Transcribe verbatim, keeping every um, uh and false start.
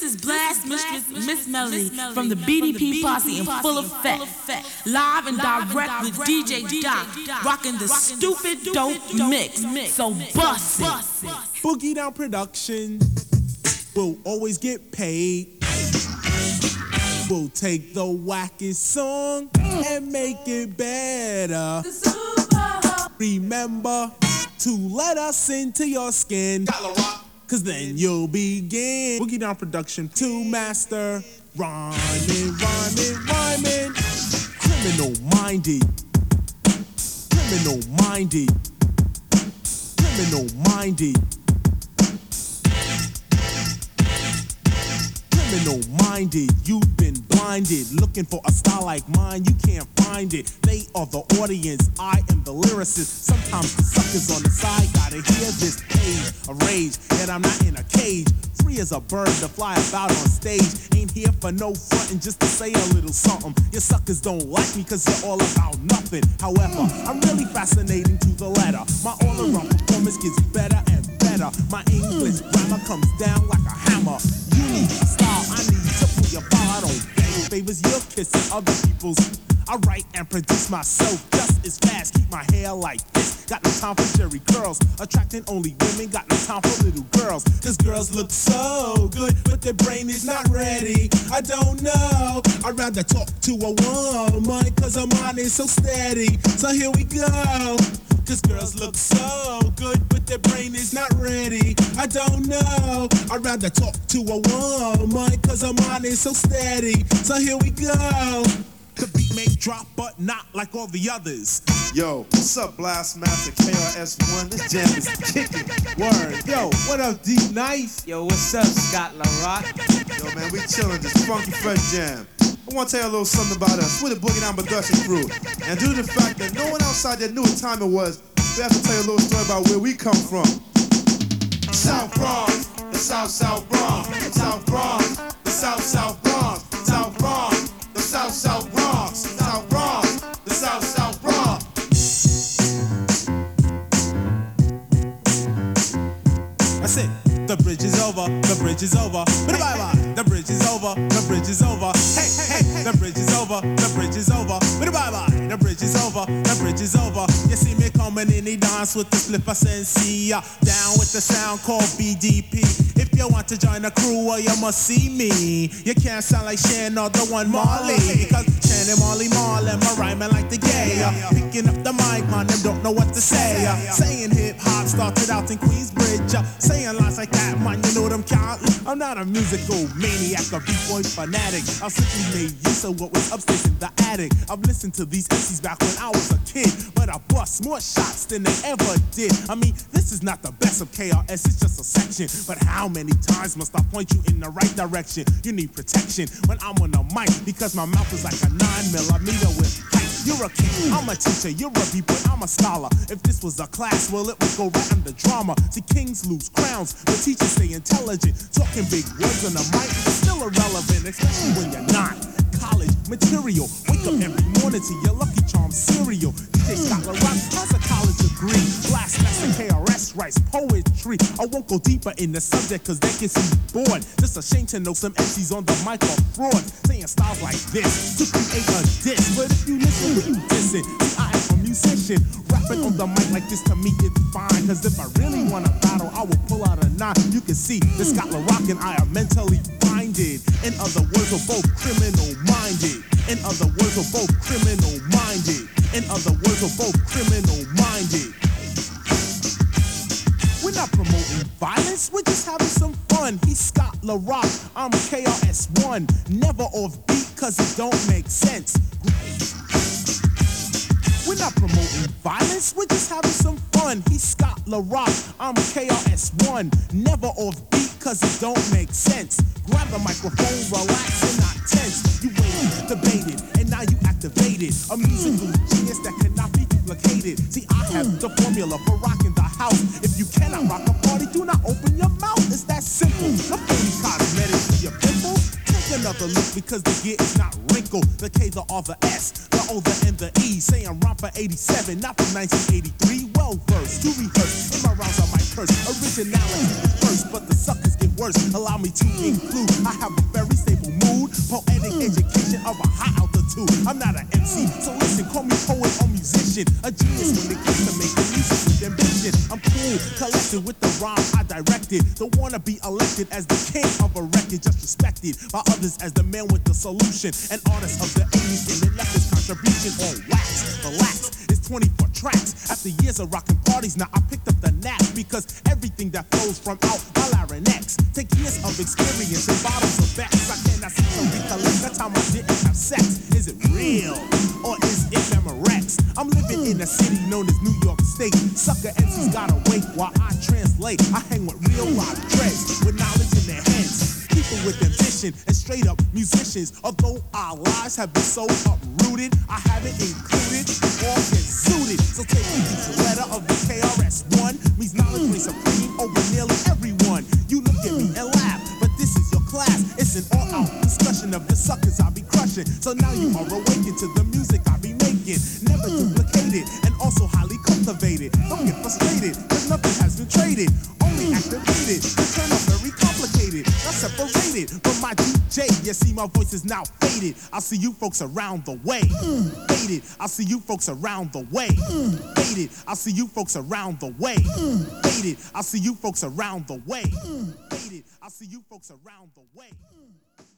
This is Blast Mistress Miss Melody from the B D P Posse in full effect. Live and direct with D J Doc, rocking the stupid dope mix. So bust it. Boogie Down Production will always get paid. We'll take the wackest song and make it better. Remember to let us into your skin, cause then you'll begin. Boogie Down Production to master rhyming, rhyming, rhyming. Criminal minded, criminal minded, criminal minded. Criminal minded, you've been blinded. Looking for a style like mine, you can't find it. They are the audience, I am the lyricist. Sometimes the suckers on the side gotta hear this page of rage. And I'm not in a cage, free as a bird to fly about on stage. Ain't here for no frontin', just to say a little something. Your suckers don't like me cause you're all about nothing. However, I'm really fascinating to the letter. My all-around performance gets better and better. My English grammar comes down like a hammer. Unique style, I need to pull your file. I don't beg favors, you're kissing other people's. I write and produce myself just as fast. Keep my hair like this. Got no time for Jerry curls. Attracting only women. Got no time for little girls. Cause girls look so good, but their brain is not ready. I don't know. I'd rather talk to a woman, cause her mind is so steady. So here we go. Cause girls look so good, but their brain is not ready. I don't know. I'd rather talk to a woman, cause her mind is so steady. So here we go. The beat may drop, but not like all the others. Yo, what's up, Blast Master K R S One? This jam is kicking. Word. Yo, what up, D Nice? Yo, what's up, Scott LaRock? Yo, man, we chillin' this funky fresh jam. I want to tell you a little something about us. We're the Boogie Down Production crew. And due to the fact that no one outside there knew what time it was, we have to tell you a little story about where we come from. South Bronx, the South South Bronx, South Bronx, the South South Bronx, South Bronx, the South South Bronx, South Bronx, the South South Bronx. That's it. The bridge is over, the bridge is over. Bye bye. The bridge is over, the bridge is over. Hey, hey, hey. The bridge is over, the bridge is over. Bye bye. The bridge is over, the bridge is over. You see me coming in the dance with the flipper sensei. Down with the sound called B D P. If you want to join the crew, well, you must see me. You can't sound like Shan or the one Marley. Cause Shan and Marley Marley, my rhyming like the gay. Picking up the mic, man, them don't know what to say. Saying hip hop started out in Queensbridge. Saying lines like that, man, you know them counting. I'm not a musical maniac, a b-boy fanatic. I simply made use of what was upstairs in the attic. I've listened to these M Cs back when I was a kid, but I bust more shots than they ever did. I mean, this is not the best of K R S, it's just a section. But how many times must I point you in the right direction? You need protection when I'm on the mic, because my mouth is like a nine millimeter with height. You're a king, I'm a teacher, you're a b-boy, I'm a scholar. If this was a class, well, it would go right under drama. See, kings lose crowns, but teachers stay intelligent. Talking big words on the mic is still irrelevant, especially when you're not. College material, wake up every morning to your Lucky Charms cereal. D J Scott LaRock has a college degree. Blast Master K R S writes poetry. I won't go deeper in the subject cause they can see bored. Just a shame to know some M Cs on the mic are fraud, saying styles like this to create a diss. But if you listen, who you dissing? See, I am a musician. Rapping on the mic like this to me is fine. Cause if I really want to battle, I will pull out a nine. You can see that Scott LaRock and I are mentally minded. In other words, we're both criminal minded. In other words, we're both criminal minded. In other words, we're both criminal minded. We're not promoting violence, we're just having some fun. He's Scott LaRock, I'm K R S One. Never off beat cause it don't make sense. We're not promoting violence, we're just having some fun. He's Scott LaRock, I'm K R S One. Never off beat cause it don't make sense. Grab the microphone, relax and not tense. You waited, debated, and now you activated. A musical genius that cannot be duplicated. See, I have the formula for rocking the house. If you cannot rock a party, do not open your mouth. It's that simple. The phony cosmetics for your pimples. Taking a another look because the gear is not wrinkled. The K, the R, the S, the O, the N, the E. Say I'm rhyme for eighty-seven, not from nineteen eighty-three. Well versed, to rehearse, in my rounds I might curse. Originality first, but the suckers get worse. Allow me to include, I have a very stable mood, poetic education of a high altitude. I'm not an M C, so listen, call me poet or musician. A genius when it comes to making music with ambition. I'm cool, collected with the rhyme I directed. Don't wanna be elected as the king of a record, just respected by others as the man with the solution. An artist of the eighties and the leftist contribution on wax. The lax is twenty-four tracks. After years of rocking parties, now I picked up the knack because everything that flows from out my larynx take years of experience and bottles of facts. I cannot seem to recollect the time I didn't have sex. Is it real or is it Memorex? I'm living in a city known as New York State. Sucker M Cs gotta wait while I translate. I hang with real live dreads with knowledge in their heads. People with ambition and straight up musicians. Although our lives have been so uprooted, I haven't included all get suited. So take each letter of the K R S One means knowledge reigns supreme over nearly everyone. You look at me and laugh, but this is your class. It's an all-out discussion of the suckers I be crushing. So now you are awakened to the music I be making. Never duplicated and also highly cultivated. Don't get frustrated, cause nothing has been traded. Only activated, the turn up very complicated. Not separated from my D J. You see my voice is now faded. I'll see you folks around the way. Mm. Faded, I'll see you folks around the way. Mm. Faded, I'll see you folks around the way. Mm. Faded, I'll see you folks around the way. Mm. Faded, I'll see you folks around the way. Mm.